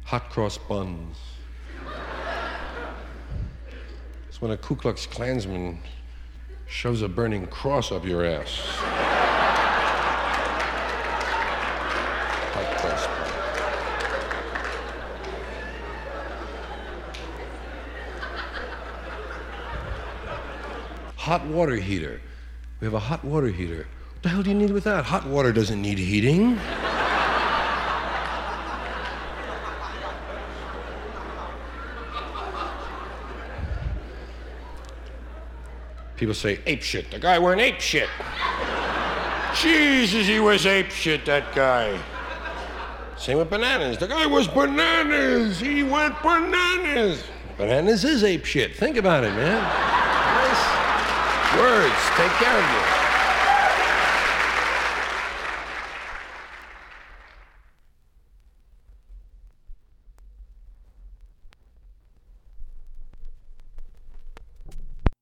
hot cross buns. It's when a Ku Klux Klansman shoves a burning cross up your ass. Hot cross buns. Hot water heater. We have a hot water heater. What the hell do you need with that? Hot water doesn't need heating. People say ape shit. The guy went ape shit. Jesus, he was ape shit, that guy. Same with bananas. The guy was bananas. He went bananas. Bananas is ape shit. Think about it, man. Nice words. Take care of you.